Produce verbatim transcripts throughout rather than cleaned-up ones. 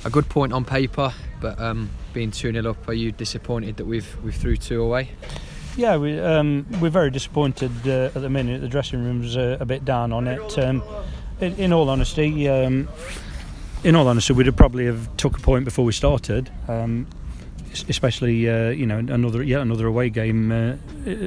a good point on paper, but um, being two nil up, are you disappointed that we've we've threw two away? Yeah, we, um, we're very disappointed uh, at the minute. The dressing room's uh, a bit down on it. Um, in, in all honesty, um, in all honesty, we'd have probably have took a point before we started. Um, especially, uh, you know, another yet another away game. Uh,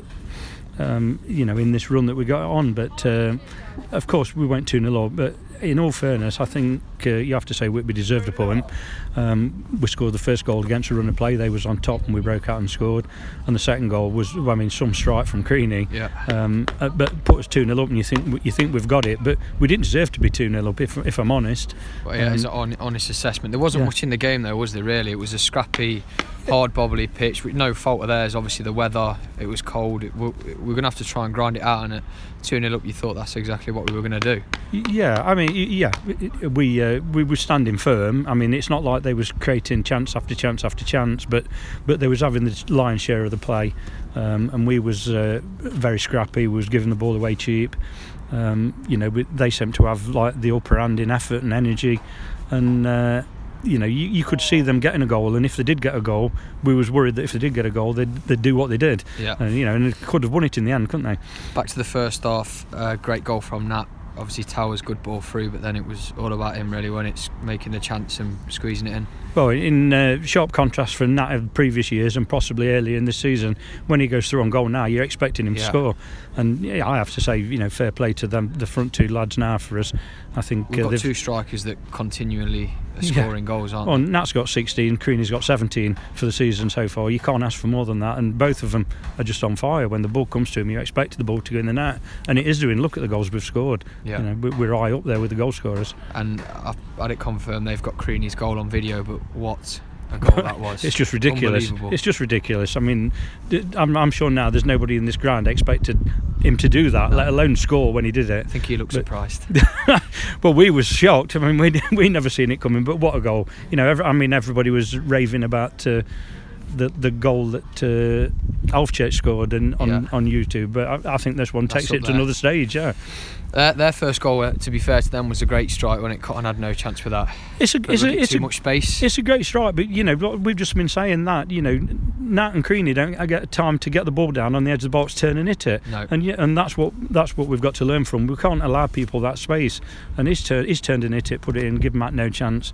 um, you know, in this run that we got on, but uh, of course we went two nil up. But in all fairness, I think uh, you have to say Whitby deserved a point. Um, we scored the first goal against a run of play. They was on top and we broke out and scored. And the second goal was, well, I mean, some strike from Creaney. Yeah. Um, uh, but put us two nil up, and you think you think we've got it. But we didn't deserve to be two nil up, if, if I'm honest. Well, yeah, um, it's an honest assessment. There wasn't yeah. much in the game, though, was there? Really, it was a scrappy, hard, bobbly pitch with no fault of theirs. Obviously, the weather. It was cold. It, we're, we're going to have to try and grind it out. And at two nil up, you thought that's exactly what we were going to do. Yeah, I mean, yeah, we uh, we were standing firm. I mean, it's not like they was creating chance after chance after chance, but but they was having the lion's share of the play, um, and we was uh, very scrappy. We was giving the ball away cheap. Um, you know, they seemed to have like the upper hand in effort and energy, and uh, you know, you, you could see them getting a goal. And if they did get a goal, we was worried that if they did get a goal, they'd, they'd do what they did. Yeah. And you know, and they could have won it in the end, couldn't they? Back to the first half. Uh, great goal from Nat. Obviously Towers good ball through, but then it was all about him really when it's making the chance and squeezing it in. Well, in uh, sharp contrast from Nat of previous years and possibly earlier in this season, when he goes through on goal now, you're expecting him yeah. to score. And yeah, I have to say, you know, fair play to them, the front two lads now for us. I think we've uh, got two strikers that continually are scoring yeah. goals, aren't well, they? Nat's got sixteen, Creaney's got seventeen for the season so far. You can't ask for more than that, and both of them are just on fire. When the ball comes to him, you expect the ball to go in the net, and it is doing. Look at the goals we've scored. Yeah. You know, we're high up there with the goal scorers. And I've had it confirmed they've got Creaney's goal on video, but what a goal that was. It's just ridiculous. It's just ridiculous. I mean, I'm, I'm sure now there's nobody in this ground expected him to do that, no. let alone score when he did it. I think he looked but, surprised. Well, we was shocked. I mean, we we never seen it coming, but what a goal. You know, every, I mean, everybody was raving about uh, the the goal that uh, Alfchurch scored and on, yeah. on YouTube, but I, I think this one That's takes it to there. another stage, yeah. Uh, their first goal, uh, to be fair to them, was a great strike when it Cotton had no chance with that. It's a, it's a, it's too a, much space. It's a great strike, but you know we've just been saying that you know Nat and Creaney don't get time to get the ball down on the edge of the box, turn and hit it, no. and yeah, and that's what that's what we've got to learn from. We can't allow people that space, and he's turned he's turned and hit it, put it in, give Matt no chance.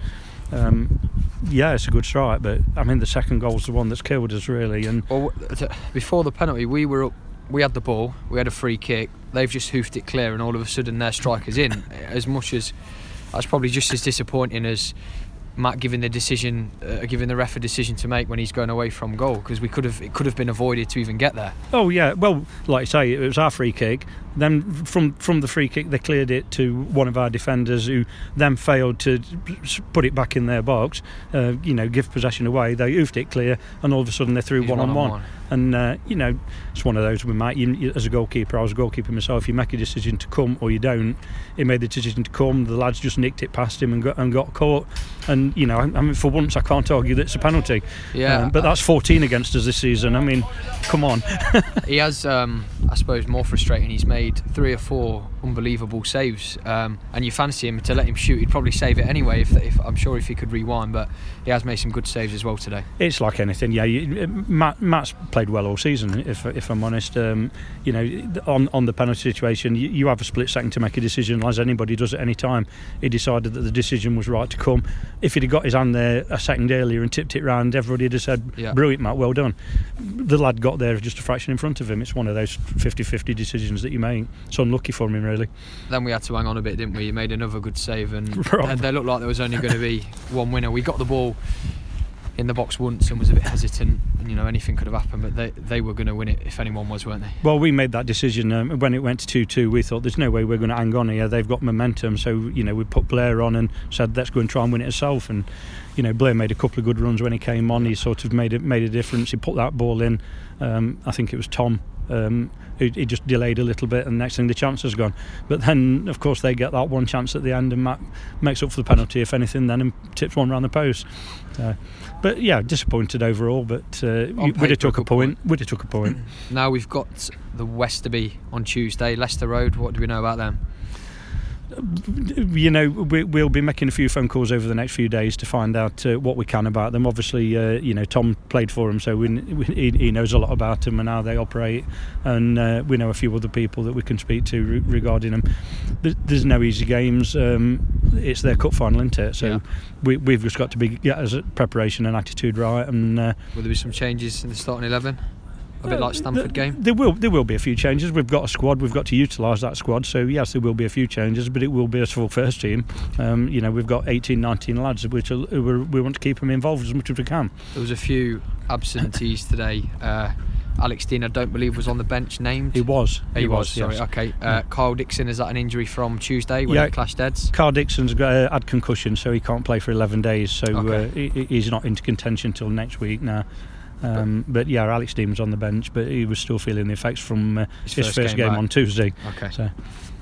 Um, yeah, it's a good strike, but I mean the second goal's the one that's killed us really. And well, before the penalty, we were up. We had the ball, we had a free kick, they've just hoofed it clear and all of a sudden their striker's in. As much as that's probably just as disappointing as Matt giving the decision, uh, giving the ref a decision to make when he's going away from goal, because we could have it could have been avoided to even get there. Oh yeah, well, like I say, it was our free kick. Then from from the free kick, they cleared it to one of our defenders, who then failed to put it back in their box. Uh, you know, give possession away. They oofed it clear, and all of a sudden they're through one on one. And uh, you know, it's one of those we might. You, as a goalkeeper, I was a goalkeeper myself. You make a decision to come or you don't. He made the decision to come. The lads just nicked it past him and got and got caught. And you know, I mean, for once, I can't argue that it's a penalty. Yeah, um, but that's fourteen against us this season. I mean, come on. He has, um, I suppose, more frustrating. He's made three or four unbelievable saves, um, and you fancy him to let him shoot. He'd probably save it anyway. If, if I'm sure if he could rewind, but he has made some good saves as well today. It's like anything. Yeah, you, Matt, Matt's played well all season. If if I'm honest, um, you know, on on the penalty situation, you, you have a split second to make a decision, as anybody does at any time. He decided that the decision was right to come. If he'd have got his hand there a second earlier and tipped it round, everybody would have said, yeah. "Brilliant, Matt, well done." The lad got there just a fraction in front of him. It's one of those fifty-fifty decisions that you make. It's unlucky for him, really. Then we had to hang on a bit, didn't we? He made another good save, and right. they looked like there was only going to be one winner. We got the ball in the box once and was a bit hesitant, and you know anything could have happened, but they they were going to win it if anyone was, weren't they? Well, we made that decision um, when it went to two two. We thought there's no way we're going to hang on here. They've got momentum, so you know we put Blair on and said let's go and try and win it ourselves. And you know Blair made a couple of good runs when he came on. He sort of made it made a difference. He put that ball in. Um, I think it was Tom. Um, he, he just delayed a little bit, and next thing the chance has gone. But then, of course, they get that one chance at the end, and Matt makes up for the penalty, if anything, then and tips one round the post. Uh, but yeah, disappointed overall. But uh, we'd have took a point. We'd have took a point. Now we've got the Westerby on Tuesday, Leicester Road. What do we know about them? You know, we, we'll be making a few phone calls over the next few days to find out uh, what we can about them. Obviously, uh, you know, Tom played for them, so we, we, he, he knows a lot about them and how they operate, and uh, we know a few other people that we can speak to re- regarding them. There's no easy games. Um, it's their cup final, isn't it? So yeah. we, we've just got to be get as a preparation and attitude right. And uh, will there be some changes in the starting eleven? A bit like Stamford uh, game? There will there will be a few changes. We've got a squad, we've got to utilise that squad, so yes, there will be a few changes, but it will be a full first team. Um, you know, we've got eighteen, nineteen lads, which are, we want to keep them involved as much as we can. There was a few absentees today. Uh, Alex Dean, I don't believe, was on the bench named. He was. He, he was, was, sorry, yes. okay. Uh, yeah. Kyle Dixon, is that an injury from Tuesday when yeah. he clashed heads? Carl Dixon's uh, had concussion, so he can't play for eleven days, so okay. uh, he, he's not into contention till next week now. Um, but yeah, Alex Dean was on the bench, but he was still feeling the effects from uh, his, his first, first game, game on Tuesday. Okay. So.